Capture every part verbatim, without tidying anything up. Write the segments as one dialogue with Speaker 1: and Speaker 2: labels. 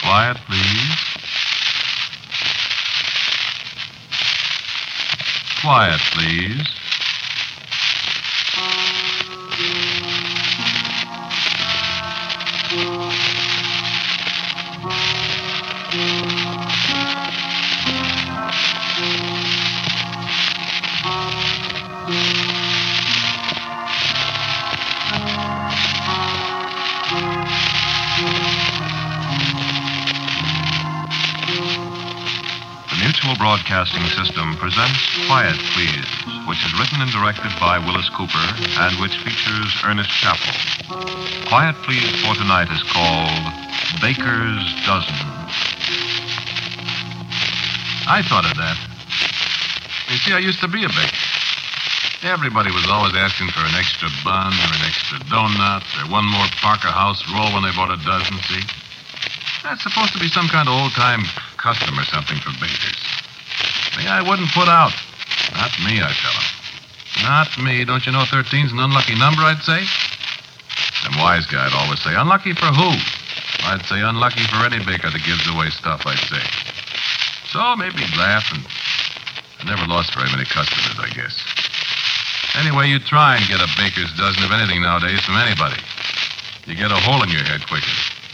Speaker 1: Quiet, please. Quiet, please. Mutual Broadcasting System presents Quiet, Please, which is written and directed by Willis Cooper and which features Ernest Chappell. Quiet, Please for tonight is called Baker's Dozen. I thought of that. You see, I used to be a baker. Everybody was always asking for an extra bun or an extra donut or one more Parker House roll when they bought a dozen, see? That's supposed to be some kind of old-time custom or something for bakers. Me, I wouldn't put out. Not me, I tell 'em. Not me. Don't you know thirteen's an unlucky number, I'd say? Some wise guy'd always say, unlucky for who? I'd say unlucky for any baker that gives away stuff, I'd say. So maybe he'd laugh, and I never lost very many customers, I guess. Anyway, you try and get a baker's dozen of anything nowadays from anybody. You get a hole in your head quicker.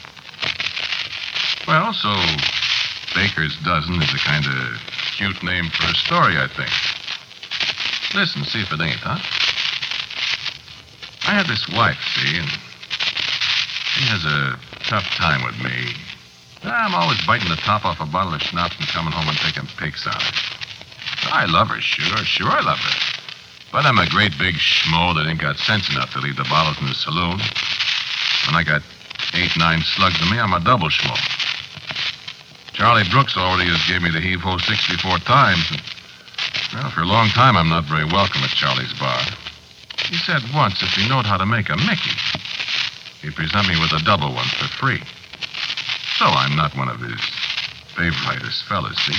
Speaker 1: Well, so Baker's Dozen is a kind of cute name for a story, I think. Listen, see if it ain't, huh? I had this wife, see, and she has a tough time with me. I'm always biting the top off a bottle of schnapps and coming home and taking pics on it. I love her, sure, sure I love her. But I'm a great big schmo that ain't got sense enough to leave the bottles in the saloon. When I got eight, nine slugs in me, I'm a double schmo. Charlie Brooks already has gave me the heave-ho sixty-four times. And, well, for a long time, I'm not very welcome at Charlie's bar. He said once if he knowed how to make a Mickey, he'd present me with a double one for free. So I'm not one of his favoriteest fellas, see?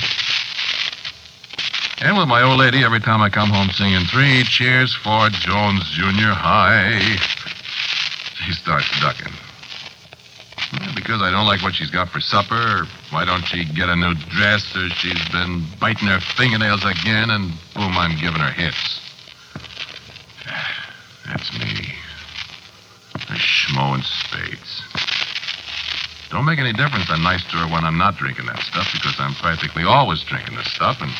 Speaker 1: And with my old lady, every time I come home singing three cheers for Jones Junior High, she starts ducking. Well, because I don't like what she's got for supper, or why don't she get a new dress, or she's been biting her fingernails again, and boom, I'm giving her hits. That's me. A schmo in spades. Don't make any difference I'm nice to her when I'm not drinking that stuff, because I'm practically always drinking this stuff, and...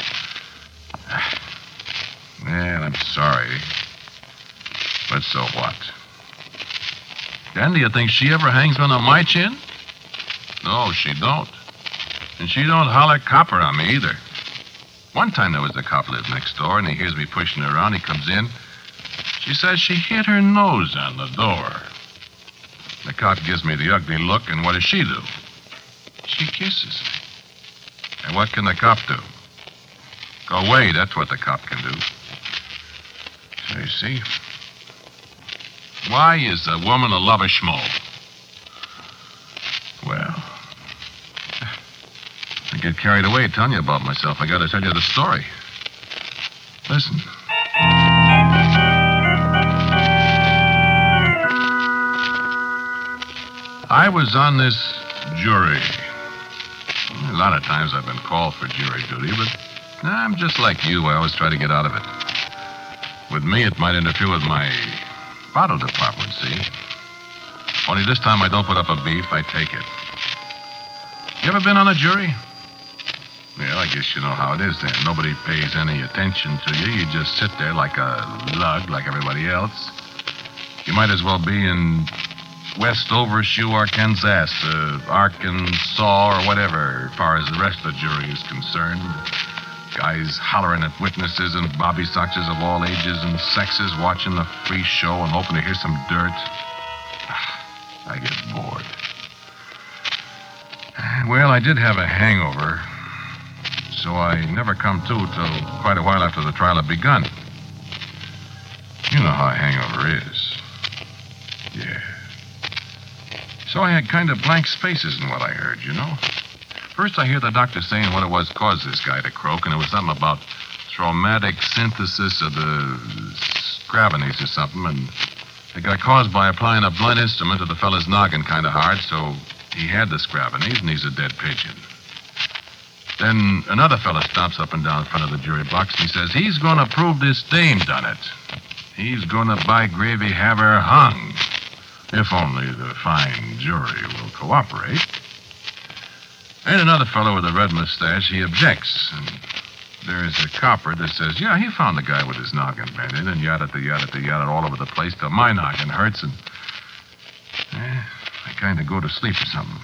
Speaker 1: Man, I'm sorry. But so what? Then do you think she ever hangs one on my chin? No, she don't. And she don't holler copper on me either. One time there was a cop lived next door, and he hears me pushing her around. He comes in. She says she hit her nose on the door. The cop gives me the ugly look, and what does she do? She kisses me. And what can the cop do? Go away, that's what the cop can do. So you see... Why is a woman a lover schmo? Well, I get carried away telling you about myself. I gotta tell you the story. Listen. I was on this jury. A lot of times I've been called for jury duty, but I'm just like you. I always try to get out of it. With me, it might interfere with my bottle department, see? Only this time I don't put up a beef, I take it. You ever been on a jury? Well, I guess you know how it is then. Nobody pays any attention to you. You just sit there like a lug, like everybody else. You might as well be in West Overshoe, Arkansas, uh, Arkansas, or whatever, as far as the rest of the jury is concerned. Guys hollering at witnesses and bobby soxers of all ages and sexes watching the free show and hoping to hear some dirt. I get bored. Well, I did have a hangover, so I never come to till quite a while after the trial had begun. You know how a hangover is. Yeah. So I had kind of blank spaces in what I heard, you know? First, I hear the doctor saying what it was caused this guy to croak, and it was something about traumatic synthesis of the gravities or something, and it got caused by applying a blunt instrument to the fella's noggin kind of hard, so he had the Scravenese, and he's a dead pigeon. Then another fella stops up and down in front of the jury box, and he says he's going to prove this dame done it. He's going to, by gravy, have her hung. If only the fine jury will cooperate. And another fellow with a red mustache, he objects. And there's a copper that says, yeah, he found the guy with his noggin bending, and yada yada yada all over the place till my noggin hurts, and eh, I kind of go to sleep or something.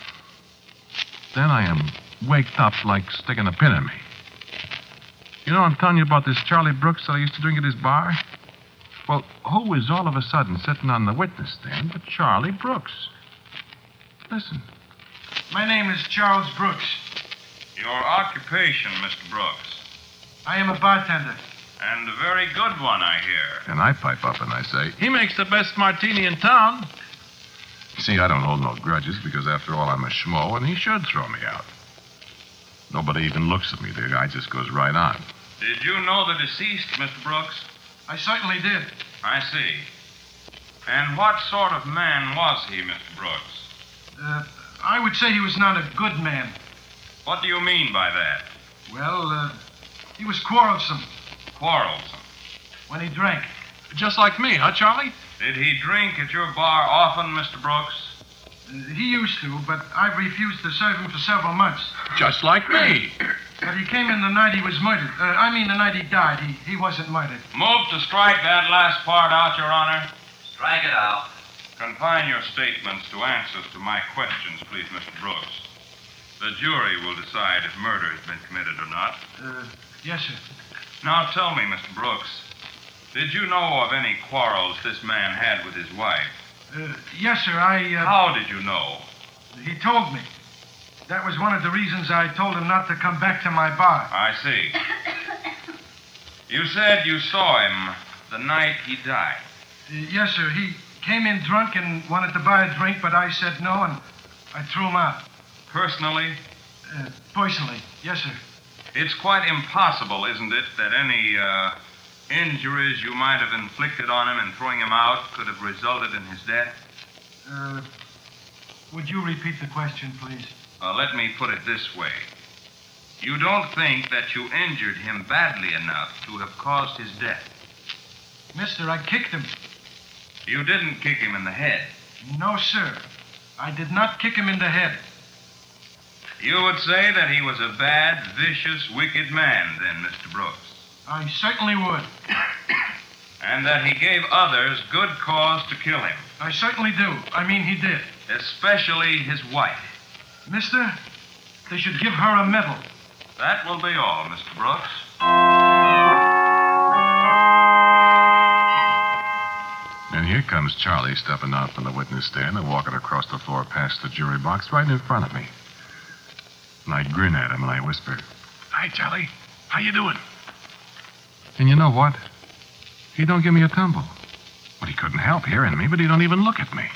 Speaker 1: Then I am waked up like sticking a pin in me. You know, I'm telling you about this Charlie Brooks that I used to drink at his bar. Well, who is all of a sudden sitting on the witness stand but Charlie Brooks? Listen.
Speaker 2: My name is Charles Brooks.
Speaker 3: Your occupation, Mister Brooks.
Speaker 2: I am a bartender.
Speaker 3: And a very good one, I hear.
Speaker 1: And I pipe up and I say, he makes the best martini in town. You see, I don't hold no grudges because, after all, I'm a schmo, and he should throw me out. Nobody even looks at me. The guy just goes right on.
Speaker 3: Did you know the deceased, Mister Brooks?
Speaker 2: I certainly did.
Speaker 3: I see. And what sort of man was he, Mister Brooks?
Speaker 2: Uh, I would say he was not a good man.
Speaker 3: What do you mean by that?
Speaker 2: Well, uh, he was quarrelsome.
Speaker 3: Quarrelsome?
Speaker 2: When he drank.
Speaker 1: Just like me, huh, Charlie?
Speaker 3: Did he drink at your bar often, Mister Brooks?
Speaker 2: Uh, he used to, but I've refused to serve him for several months.
Speaker 1: Just like me.
Speaker 2: But he came in the night he was murdered. Uh, I mean, the night he died. He, he wasn't murdered.
Speaker 3: Move to strike that last part out, Your Honor.
Speaker 4: Strike it out.
Speaker 3: Confine your statements to answers to my questions, please, Mister Brooks. The jury will decide if murder has been committed or not.
Speaker 2: Uh, yes, sir.
Speaker 3: Now tell me, Mister Brooks, did you know of any quarrels this man had with his wife?
Speaker 2: Uh, yes, sir, I... Uh,
Speaker 3: How did you know?
Speaker 2: He told me. That was one of the reasons I told him not to come back to my bar.
Speaker 3: I see. You said you saw him the night he died.
Speaker 2: Uh, yes, sir. He came in drunk and wanted to buy a drink, but I said no, and I threw him out.
Speaker 3: Personally?
Speaker 2: Uh, personally, yes, sir.
Speaker 3: It's quite impossible, isn't it, that any uh, injuries you might have inflicted on him in throwing him out could have resulted in his death?
Speaker 2: Uh, would you repeat the question, please?
Speaker 3: Uh, let me put it this way. You don't think that you injured him badly enough to have caused his death?
Speaker 2: Mister, I kicked him.
Speaker 3: You didn't kick him in the head?
Speaker 2: No, sir. I did not kick him in the head.
Speaker 3: You would say that he was a bad, vicious, wicked man, then, Mister Brooks?
Speaker 2: I certainly would.
Speaker 3: And that he gave others good cause to kill him?
Speaker 2: I certainly do. I mean, he did.
Speaker 3: Especially his wife?
Speaker 2: Mister, they should give her a medal.
Speaker 3: That will be all, Mister Brooks.
Speaker 1: And here comes Charlie stepping out from the witness stand and walking across the floor past the jury box right in front of me. And I grin at him and I whisper, hi, Charlie. How you doing? And you know what? He don't give me a tumble. Well, he couldn't help hearing me, but he don't even look at me.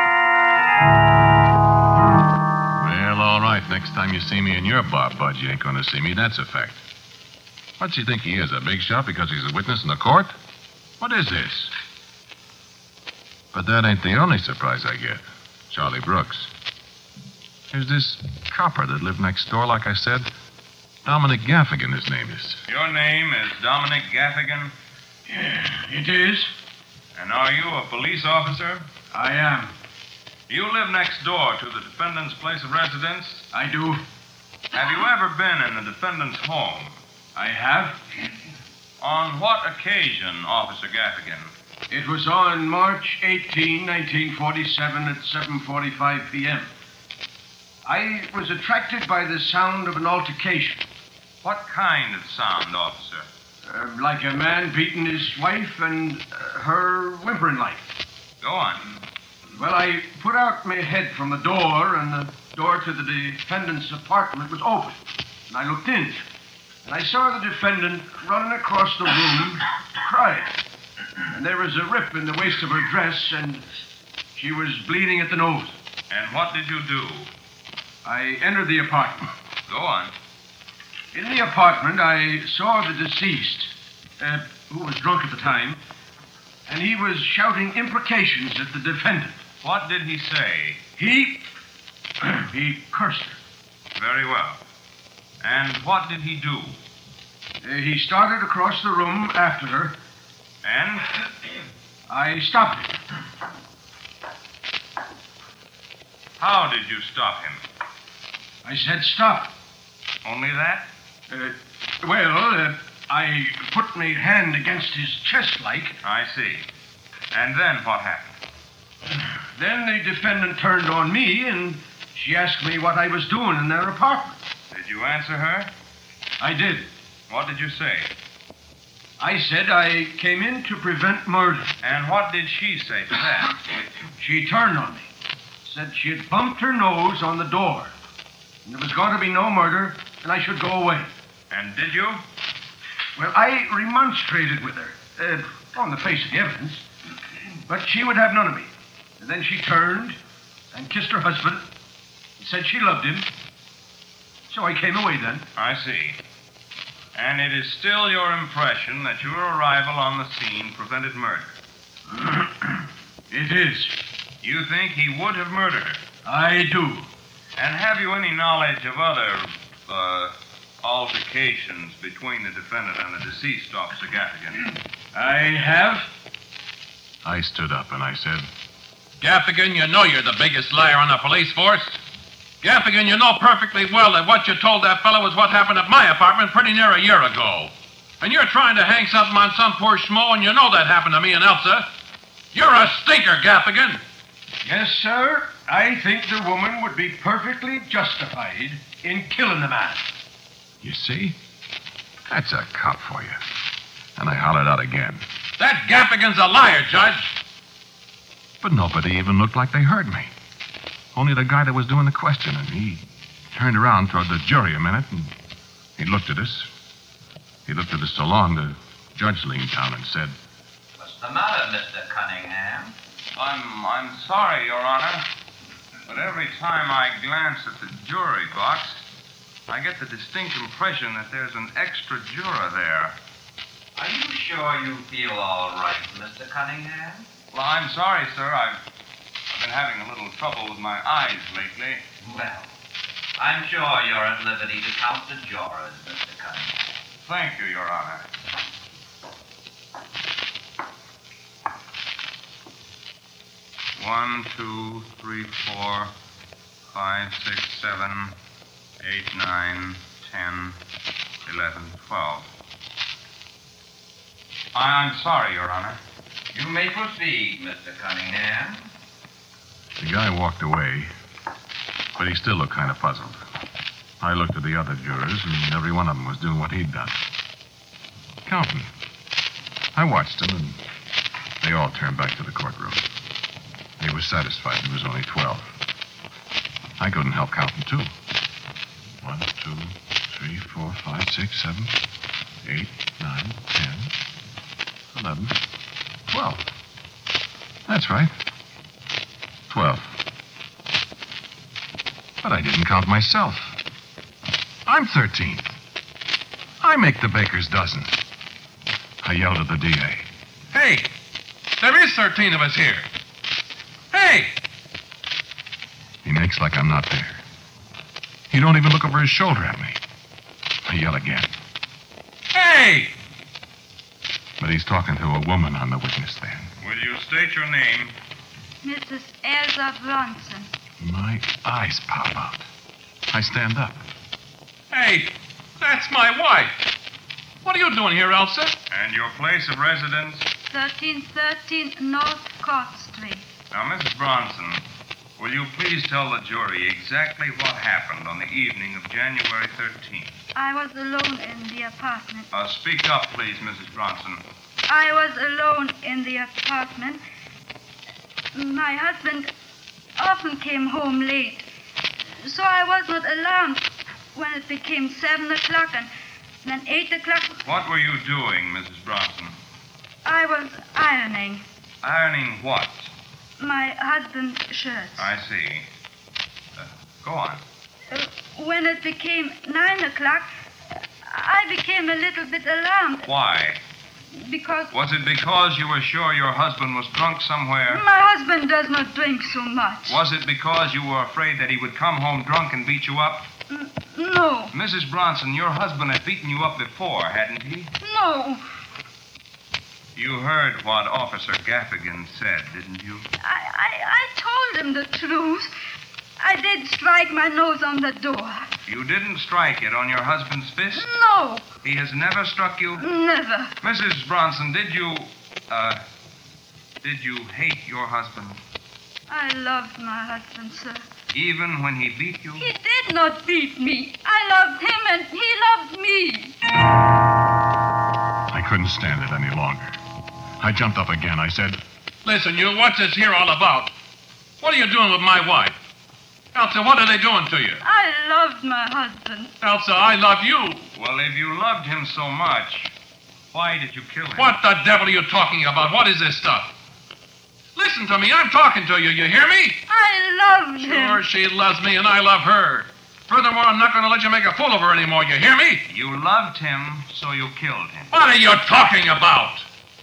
Speaker 1: Well, all right. Next time you see me in your bar, Bud, you ain't going to see me. That's a fact. What's he think he is, a big shot because he's a witness in the court? What is this? But that ain't the only surprise I get. Charlie Brooks. There's this copper that lived next door, like I said. Dominic Gaffigan, his name is.
Speaker 3: Your name is Dominic Gaffigan?
Speaker 2: Yeah, it is.
Speaker 3: And are you a police officer?
Speaker 2: I am.
Speaker 3: You live next door to the defendant's place of residence?
Speaker 2: I do.
Speaker 3: Have you ever been in the defendant's home?
Speaker 2: I have.
Speaker 3: On what occasion, Officer Gaffigan?
Speaker 2: It was on March eighteenth, nineteen forty-seven at seven forty-five p.m. I was attracted by the sound of an altercation.
Speaker 3: What kind of sound, officer?
Speaker 2: Uh, like a man beating his wife and uh, her whimpering like.
Speaker 3: Go on.
Speaker 2: Well, I put out my head from the door, and the door to the defendant's apartment was open. And I looked in. And I saw the defendant running across the room, crying. And there was a rip in the waist of her dress, and she was bleeding at the nose.
Speaker 3: And what did you do?
Speaker 2: I entered the apartment.
Speaker 3: Go on.
Speaker 2: In the apartment, I saw the deceased, uh, who was drunk at the time, and he was shouting imprecations at the defendant.
Speaker 3: What did he say?
Speaker 2: He He cursed her.
Speaker 3: Very well. And what did he do?
Speaker 2: Uh, he started across the room after her.
Speaker 3: And?
Speaker 2: I stopped him.
Speaker 3: How did you stop him?
Speaker 2: I said stop.
Speaker 3: Only that?
Speaker 2: Uh, well, uh, I put my hand against his chest like.
Speaker 3: I see. And then what happened?
Speaker 2: Then the defendant turned on me and she asked me what I was doing in their apartment.
Speaker 3: Did you answer her?
Speaker 2: I did.
Speaker 3: What did you say?
Speaker 2: I said I came in to prevent murder.
Speaker 3: And what did she say to that?
Speaker 2: She turned on me. Said she had bumped her nose on the door. And there was going to be no murder, and I should go away.
Speaker 3: And did you?
Speaker 2: Well, I remonstrated with her, uh, on the face of the evidence. But she would have none of me. And then she turned and kissed her husband and said she loved him. So I came away then.
Speaker 3: I see. And it is still your impression that your arrival on the scene prevented murder?
Speaker 2: It is.
Speaker 3: You think he would have murdered her?
Speaker 2: I do.
Speaker 3: And have you any knowledge of other, uh, altercations between the defendant and the deceased, Officer Gaffigan?
Speaker 2: I have.
Speaker 1: I stood up and I said,
Speaker 4: Gaffigan, you know you're the biggest liar on the police force. Gaffigan, you know perfectly well that what you told that fellow was what happened at my apartment pretty near a year ago. And you're trying to hang something on some poor schmo, and you know that happened to me and Elsa. You're a stinker, Gaffigan.
Speaker 2: Yes, sir. I think the woman would be perfectly justified in killing the man.
Speaker 1: you see? That's a cop for you. And I hollered out again.
Speaker 4: That Gaffigan's a liar, Judge.
Speaker 1: But nobody even looked like they heard me. Only the guy that was doing the questioning. He turned around toward the jury a minute, and he looked at us. He looked at us so long, the judge leaned down and said,
Speaker 5: What's the matter, Mister Cunningham?
Speaker 3: I'm, I'm sorry, Your Honor, but every time I glance at the jury box, I get the distinct impression that there's an extra juror there.
Speaker 5: Are you sure you feel all right, Mister Cunningham?
Speaker 3: Well, I'm sorry, sir. I've, I've been having a little trouble with my eyes lately.
Speaker 5: Well, I'm sure you're at liberty to count the jurors, Mister Cunningham.
Speaker 3: Thank you, Your Honor. One, two, three, four, five, six, seven, eight, nine, ten, eleven, twelve. I, I'm sorry, Your Honor.
Speaker 5: You may proceed, Mister Cunningham.
Speaker 1: The guy walked away, but he still looked kind of puzzled. I looked at the other jurors, and every one of them was doing what he'd done. Counting. I watched them, and they all turned back to the courtroom. They were satisfied there was only twelve. I couldn't help counting, too. One, two, three, four, five, six, seven, eight, nine, ten, eleven, twelve. That's right. Twelve. But I didn't count myself. I'm thirteenth. I make the baker's dozen. I yelled at the D A.
Speaker 4: Hey, there is thirteen of us here. Hey!
Speaker 1: He makes like I'm not there. He don't even look over his shoulder at me. I yell again.
Speaker 4: Hey!
Speaker 1: But he's talking to a woman on the witness stand.
Speaker 3: Will you state your name?
Speaker 6: Missus Elsa Bronson.
Speaker 1: My eyes pop out. I stand up.
Speaker 4: Hey, that's my wife. What are you doing here, Elsa?
Speaker 3: And your place of residence?
Speaker 6: thirteen thirteen North Court Street.
Speaker 3: Now, Missus Bronson, will you please tell the jury exactly what happened on the evening of January thirteenth?
Speaker 6: I was alone in the apartment.
Speaker 3: Uh, speak up, please, Missus Bronson.
Speaker 6: I was alone in the apartment. My husband often came home late, so I was not alarmed when it became seven o'clock and then eight o'clock.
Speaker 3: What were you doing, Missus Bronson?
Speaker 6: I was ironing
Speaker 3: Ironing what?
Speaker 6: my husband's shirts.
Speaker 3: I see. Uh, go on.
Speaker 6: Uh, when it became nine o'clock, I became a little bit alarmed.
Speaker 3: Why?
Speaker 6: because
Speaker 3: Was it because you were sure your husband was drunk somewhere?
Speaker 6: my husband does not drink so much.
Speaker 3: Was it because you were afraid that he would come home drunk and beat you up?
Speaker 6: N- No,
Speaker 3: Missus Bronson, your husband had beaten you up before, hadn't he?
Speaker 6: no.
Speaker 3: You heard what Officer Gaffigan said, didn't you?
Speaker 6: I, I, I told him the truth. I did strike my nose on the door.
Speaker 3: You didn't strike it on your husband's fist?
Speaker 6: No,
Speaker 3: He has never struck you?
Speaker 6: never.
Speaker 3: Missus Bronson, did you, uh, did you hate your husband
Speaker 6: I loved my husband, sir.
Speaker 3: even when he beat you?
Speaker 6: He did not beat me. I loved him and he loved me.
Speaker 1: I couldn't stand it any longer. I jumped up again. I said,
Speaker 4: Listen, you, what's this here all about? What are you doing with my wife? Elsa, what are they doing to you?
Speaker 6: I loved my husband.
Speaker 4: Elsa, I love you.
Speaker 3: Well, if you loved him so much, why did you kill him?
Speaker 4: What the devil are you talking about? What is this stuff? Listen to me. I'm talking to you. You hear me?
Speaker 6: I loved
Speaker 4: Sure,
Speaker 6: him.
Speaker 4: she loves me and I love her. Furthermore, I'm not going to let you make a fool of her anymore. You hear me?
Speaker 3: You loved him, so you killed him.
Speaker 4: What are you talking about?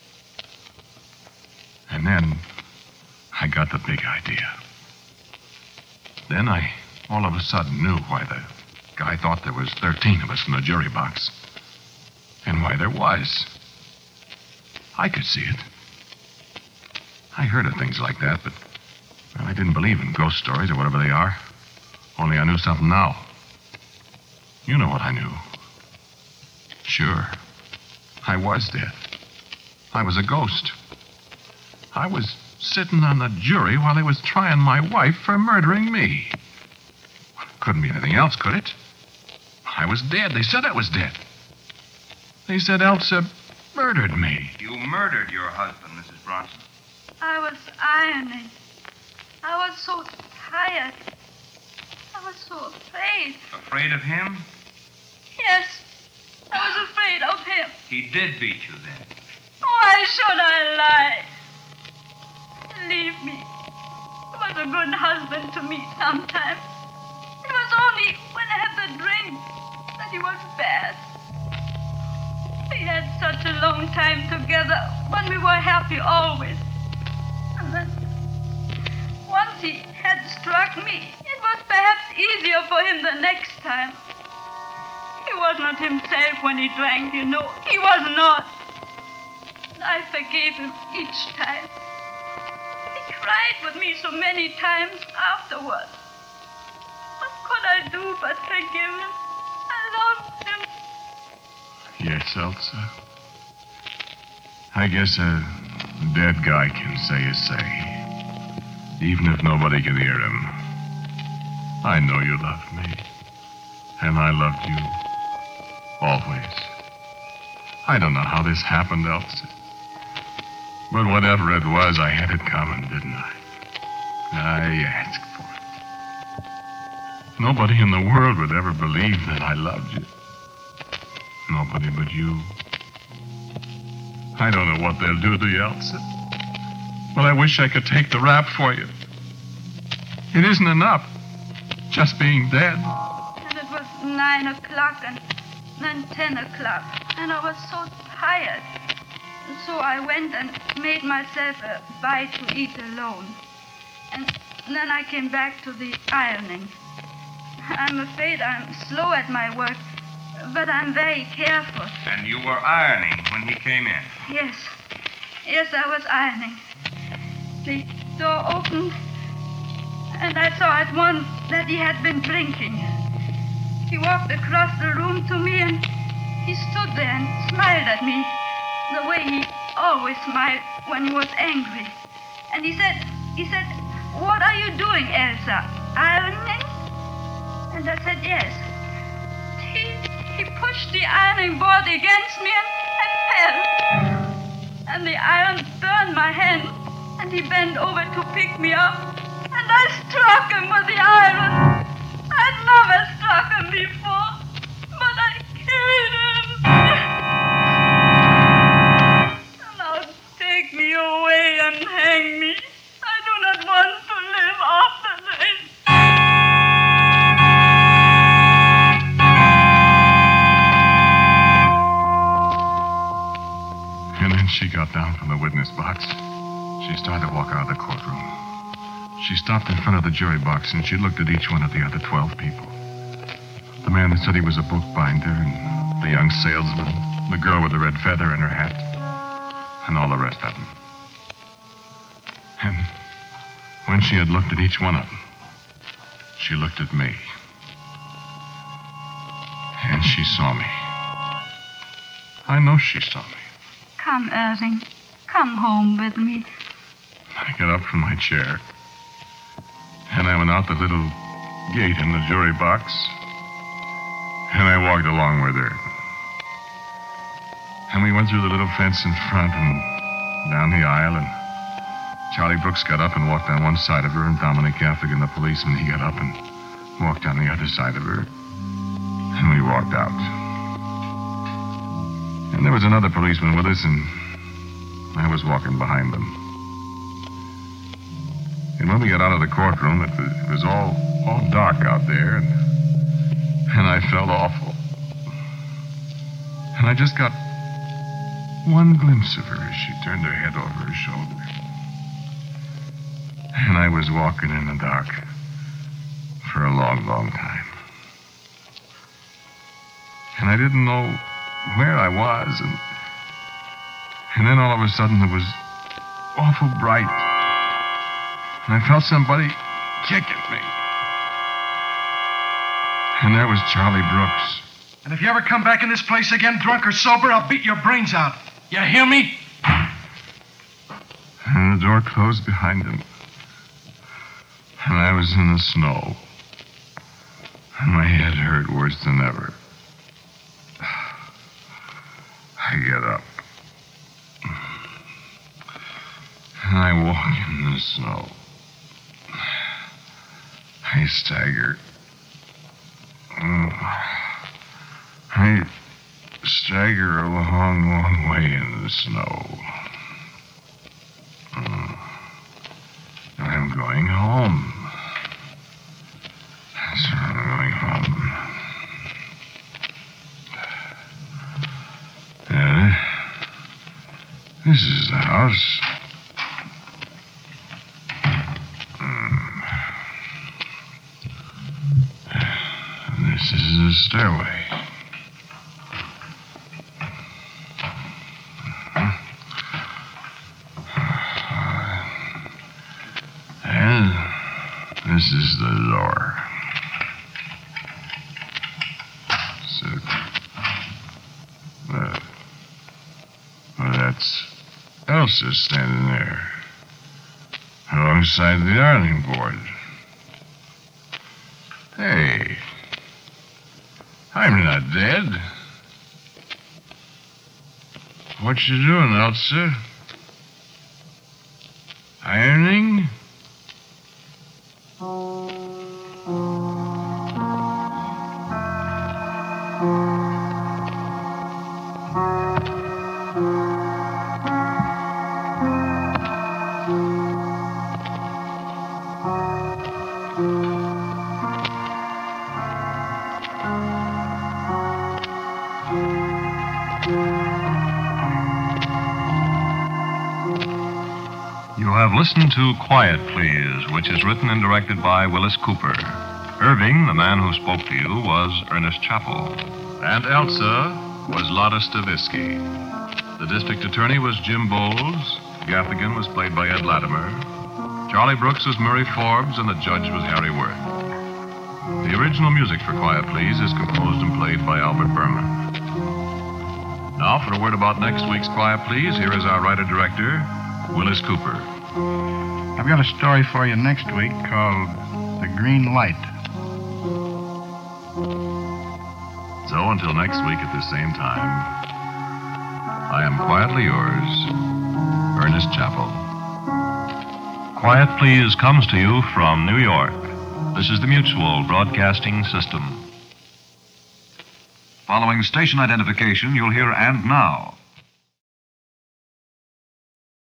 Speaker 1: and then I got the big idea. Then I all of a sudden knew why the guy thought there was thirteen of us in the jury box. And why there was. I could see it. I heard of things like that, but well, I didn't believe in ghost stories or whatever they are. Only I knew something now. You know what I knew. Sure. I was dead. I was a ghost. I was sitting on the jury while they was trying my wife for murdering me. Couldn't be anything else, could it? I was dead. They said I was dead. They said Elsa murdered me.
Speaker 3: You murdered your husband, Missus Bronson.
Speaker 6: I was ironing. I was so tired. I was so afraid.
Speaker 3: Afraid of him?
Speaker 6: Yes, I was afraid of him.
Speaker 3: He did beat you then.
Speaker 6: Why should I lie? Leave me. He was a good husband to me sometimes. It was only when I had the drink that he was bad. We had such a long time together when we were happy always. And then, once he had struck me, it was perhaps easier for him the next time. He was not himself when he drank, you know. He was not. I forgave him each time. He cried with me so many times afterwards. What could I do but forgive him? I loved him.
Speaker 1: Yes, Elsa. I guess a dead guy can say his say. Even if nobody can hear him. I know you loved me. And I loved you. Always. I don't know how this happened, Elsa. But whatever it was, I had it coming, didn't I? I asked for it. Nobody in the world would ever believe that I loved you. Nobody but you. I don't know what they'll do to you, Elsa. But I wish I could take the rap for you. It isn't enough. Just being dead.
Speaker 6: And it was nine o'clock and then ten o'clock. And I was so tired. So I went and made myself a bite to eat alone. And then I came back to the ironing. I'm afraid I'm slow at my work, but I'm very careful.
Speaker 3: And you were ironing when he came in.
Speaker 6: Yes. Yes, I was ironing. The door opened, and I saw at once that he had been drinking. He walked across the room to me, and he stood there and smiled at me, the way he always smiled when he was angry. And he said, he said, "What are you doing, Elsa? Ironing?" And I said, "Yes." He, he pushed the ironing board against me, and I fell. And the iron burned my hand, and he bent over to pick me up, and I struck him with the iron. I'd never struck him before, but I killed him. Now take me away and hang me. I do not want to live after this.
Speaker 1: She started to walk out of the courtroom. She stopped in front of the jury box, and she looked at each one of the other twelve people. The man that said he was a bookbinder, and the young salesman, the girl with the red feather in her hat, and all the rest of them. And when she had looked at each one of them, she looked at me. And she saw me. I know she saw me.
Speaker 6: Come, Irving. Come home with me.
Speaker 1: I got up from my chair, and I went out the little gate in the jury box, and I walked along with her. And we went through the little fence in front and down the aisle, and Charlie Brooks got up and walked on one side of her, and Dominic Gaffigan, the policeman, he got up and walked on the other side of her, and we walked out. And there was another policeman with us, and I was walking behind them. And when we got out of the courtroom, it was, it was all, all dark out there, and, and I felt awful. And I just got one glimpse of her as she turned her head over her shoulder. And I was walking in the dark for a long, long time. And I didn't know where I was, and, and then all of a sudden it was awful bright. And I felt somebody kick at me. And there was Charlie Brooks.
Speaker 2: And if you ever come back in this place again, drunk or sober, I'll beat your brains out. You hear me?
Speaker 1: And the door closed behind him. And I was in the snow. And my head hurt worse than ever. I get up. And I walk in the snow. I stagger. I stagger a long, long way in the snow. I'm going home. That's where I'm going home. Uh, this is the house. Mm. This is the stairway. This is the door. So, uh, well, that's Elsa standing there, alongside the ironing board. Hey, I'm not dead. What you doing, Elsa? Ironing?
Speaker 7: Listen to Quiet, Please, which is written and directed by Willis Cooper. Irving, the man who spoke to you, was Ernest Chappell.
Speaker 1: And Elsa was Lotta Stavisky. The district attorney was Jim Bowles. Gaffigan was played by Ed Latimer. Charlie Brooks was Murray Forbes, and the judge was Harry Worth. The original music for Quiet, Please is composed and played by Albert Berman. Now, for a word about next week's Quiet, Please, here is our writer-director, Willis Cooper.
Speaker 8: I've got a story for you next week called The Green Light.
Speaker 1: So until next week at the same time, I am quietly yours, Ernest Chappell.
Speaker 7: Quiet, Please comes to you from New York. This is the Mutual Broadcasting System.
Speaker 9: Following station identification, you'll hear And Now,